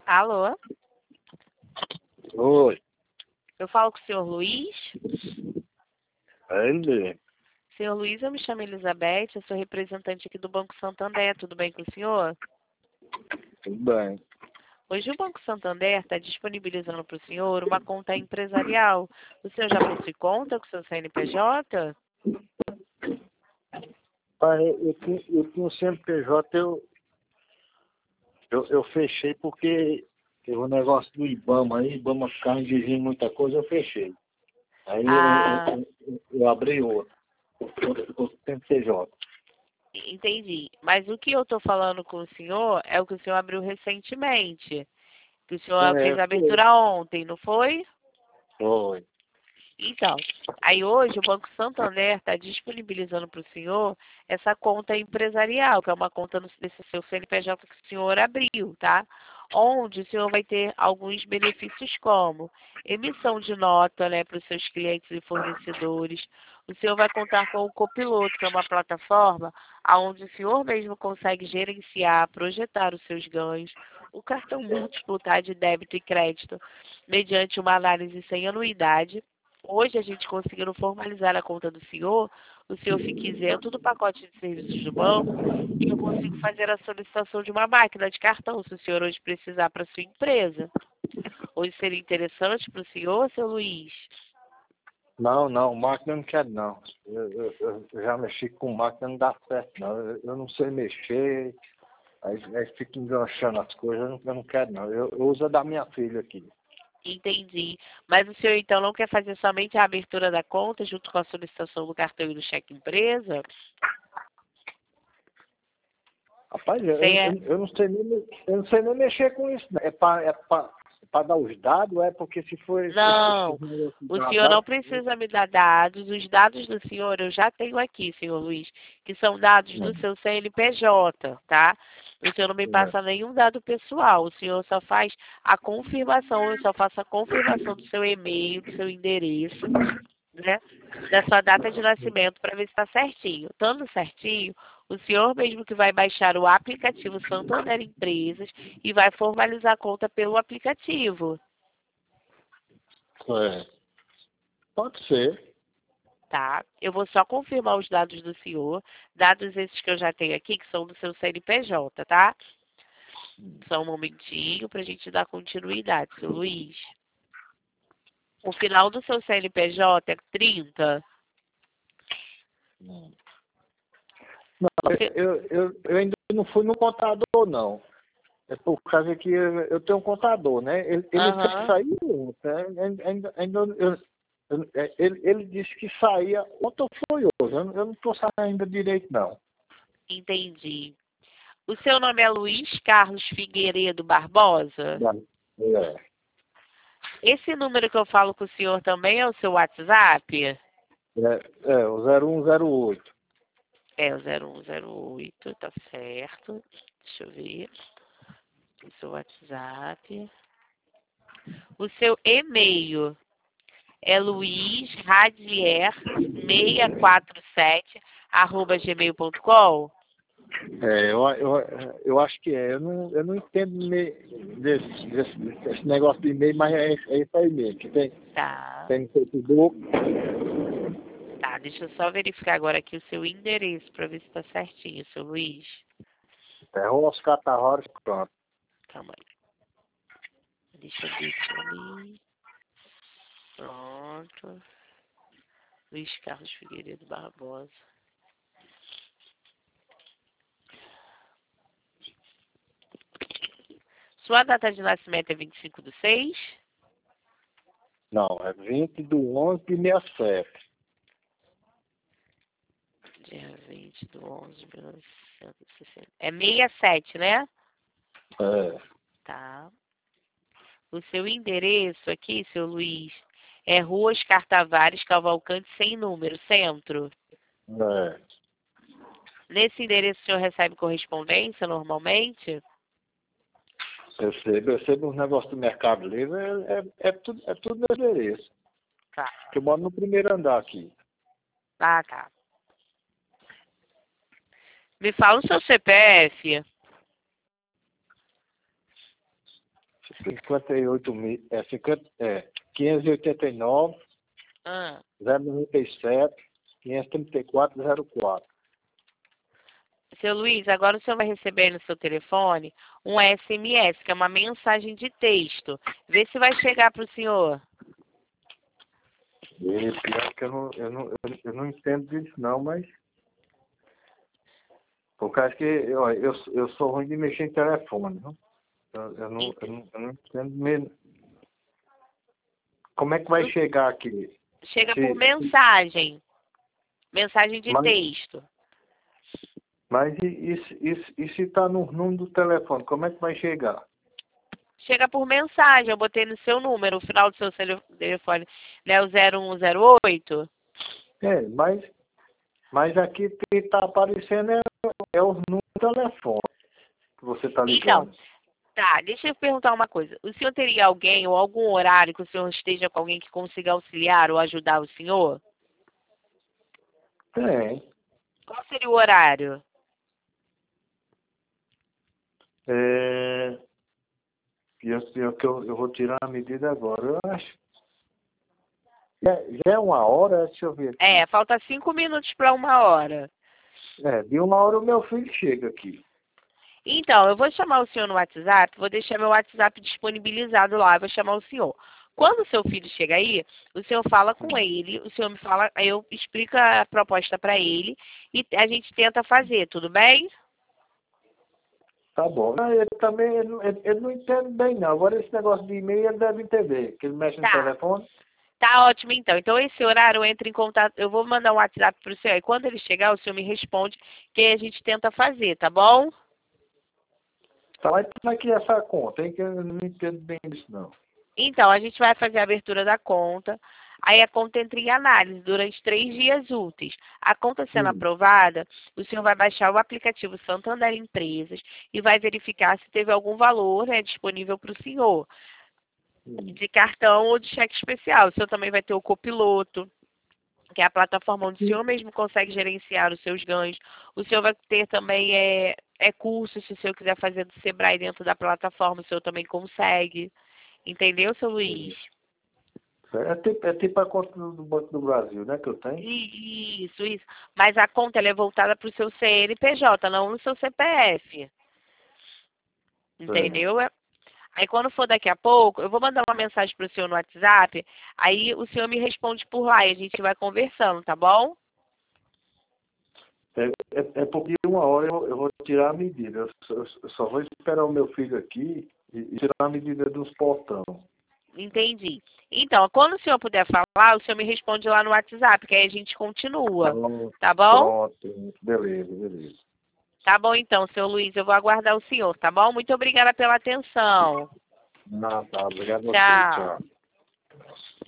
Alô? Oi, Eu falo com o senhor Luiz? é ele mesmo. Senhor Luiz, eu me chamo Elizabeth, eu sou representante aqui do Banco Santander. Tudo bem com o senhor? Tudo bem. Hoje o Banco Santander está disponibilizando para o senhor uma conta empresarial. O senhor já possui conta com o seu CNPJ? Pai, eu tinha um CNPJ, eu fechei porque teve um negócio do IBAMA aí, IBAMA ficava exigindo muita coisa, eu fechei. Aí Ah, eu abri outro CNPJ. entendi. Mas o que eu estou falando com o senhor é o que o senhor abriu recentemente. Que o senhor fez a Foi. abertura ontem, não foi? Foi. Então, aí hoje o Banco Santander está disponibilizando para o senhor essa conta empresarial, que é uma conta desse seu CNPJ que o senhor abriu, tá? Onde o senhor vai ter alguns benefícios como emissão de nota, né, para os seus clientes e fornecedores. O senhor vai contar com o Copiloto, que é uma plataforma onde o senhor mesmo consegue gerenciar, projetar os seus ganhos. O cartão múltiplo, tá, de débito e crédito, mediante uma análise sem anuidade. Hoje a gente conseguindo formalizar a conta do senhor, o senhor fica isento do pacote de serviços do banco e eu consigo fazer a solicitação de uma máquina de cartão, se o senhor hoje precisar para sua empresa. Hoje seria interessante para o senhor, seu Luiz? Não, máquina eu não quero não. Eu já mexi com máquina, não dá certo não. Eu não sei mexer, aí fica enganchando as coisas, eu não quero não. Eu uso a da minha filha aqui. Entendi. Mas o senhor então não quer fazer somente a abertura da conta junto com a solicitação do cartão e do cheque empresa? Rapaz, Sem a... eu não sei nem mexer com isso, né? É pra dar os dados, é porque se for Não, esses negócios de o dar senhor não dados, precisa me dar dados. Os dados do senhor eu já tenho aqui, senhor Luiz, que são dados não. do seu CNPJ, tá? O senhor não me É. passa nenhum dado pessoal. O senhor só faz a confirmação, eu só faço a confirmação do seu e-mail, do seu endereço, né? Da sua data de nascimento para ver se está certinho. Estando certinho, o senhor mesmo que vai baixar o aplicativo Santander Empresas e vai formalizar a conta pelo aplicativo. É. Pode ser. Tá? Eu vou só confirmar os dados do senhor, dados esses que eu já tenho aqui, que são do seu CNPJ, tá? Só um momentinho para a gente dar continuidade, seu Luiz. O final do seu CNPJ é 30. Não, Você... eu ainda não fui no contador, não. É por causa que eu tenho um contador, né? Ele fez Aham, sair ontem. Ainda ele disse que saía ontem ou foi hoje. Eu não estou saindo ainda direito, não. entendi. O seu nome é Luiz Carlos Figueiredo Barbosa? É, Esse número que eu falo com o senhor também é o seu WhatsApp? o 0108. É o 0108, tá certo. Deixa eu ver. O seu WhatsApp. O seu e-mail é luizradier647@gmail.com. Eu acho que é. Eu não entendo desse negócio de e-mail, mas é isso aí mesmo. Que Tá, tem no Facebook. tá. Deixa eu só verificar agora aqui o seu endereço para ver se tá certinho, seu Luiz. É Oscar Tavares, pronto. Calma aí. Deixa eu definir. Pronto. Luiz Carlos Figueiredo Barbosa. Sua data de nascimento é 25/6? Não, é 20/11/67. Dia 20/11/1960. É 67, né? É, Tá. O seu endereço aqui, seu Luiz, é Rua Oscar Tavares Cavalcante, sem número, centro. é. Nesse endereço o senhor recebe correspondência normalmente? Eu recebo uns negócios do Mercado Livre, é tudo no endereço. Tá. Que eu moro no primeiro andar aqui. Ah, tá. Me fala o seu CPF. 58 mil, 589, Ah. 097, 534, 04. Seu Luiz, agora o senhor vai receber no seu telefone um SMS, que é uma mensagem de texto. Vê se vai chegar para o senhor. E pior que eu não entendo disso não, mas... Por causa que eu sou ruim de mexer em telefone, não? Eu não entendo mesmo. Como é que vai chegar aqui? Chega por mensagem. Mensagem de Mas, texto. mas e se está no número do telefone, como é que vai chegar? Chega por mensagem. Eu botei no seu número, o final do seu telefone, né, o 0108. É, mas aqui está aparecendo os números do telefone que você está Então, ligando. tá, deixa eu perguntar uma coisa. O senhor teria alguém ou algum horário que o senhor esteja com alguém que consiga auxiliar ou ajudar o senhor? Tem. Qual seria o horário? É, pior que eu vou tirar a medida agora, eu acho. Já é uma hora, deixa eu ver aqui. Falta 5 minutos para 1 hora. De uma hora o meu filho chega aqui. Então, eu vou chamar o senhor no WhatsApp, vou deixar meu WhatsApp disponibilizado lá, vou chamar o senhor. Quando o seu filho chega aí, o senhor fala com ele, o senhor me fala, aí eu explico a proposta para ele e a gente tenta fazer, tudo bem? Tá bom. Ele também ele não entende bem, não. Agora esse negócio de e-mail ele deve entender, que ele mexe no Tá. telefone. Tá ótimo, então. Então, esse horário eu entro em contato, eu vou mandar um WhatsApp para o senhor, e quando ele chegar, o senhor me responde, que aí a gente tenta fazer, tá bom? Tá lá como é que é essa conta, hein? Que eu não entendo bem disso, não. Então, a gente vai fazer a abertura da conta. Aí a conta entra em análise durante 3 dias úteis. A conta sendo aprovada, o senhor vai baixar o aplicativo Santander Empresas e vai verificar se teve algum valor, né, disponível para o senhor, de cartão ou de cheque especial. O senhor também vai ter o copiloto, que é a plataforma onde o senhor mesmo consegue gerenciar os seus ganhos. O senhor vai ter também cursos, se o senhor quiser fazer do Sebrae dentro da plataforma, o senhor também consegue. Entendeu, seu Luiz? É tipo a conta do Banco do Brasil, né, que eu tenho? Isso, isso. Mas a conta ela é voltada para o seu CNPJ, não no seu CPF. Entendeu? Aí quando for daqui a pouco, eu vou mandar uma mensagem para o senhor no WhatsApp, aí o senhor me responde por lá e a gente vai conversando, tá bom? Porque uma hora eu vou tirar a medida. Eu só vou esperar o meu filho aqui e tirar a medida dos portão. Entendi. Então, quando o senhor puder falar, o senhor me responde lá no WhatsApp, que aí a gente continua. Tá bom? Pronto. Beleza. Tá bom então, seu Luiz. Eu vou aguardar o senhor, tá bom? Muito obrigada pela atenção. Não, tá. Obrigado a você. Tchau. Tchau.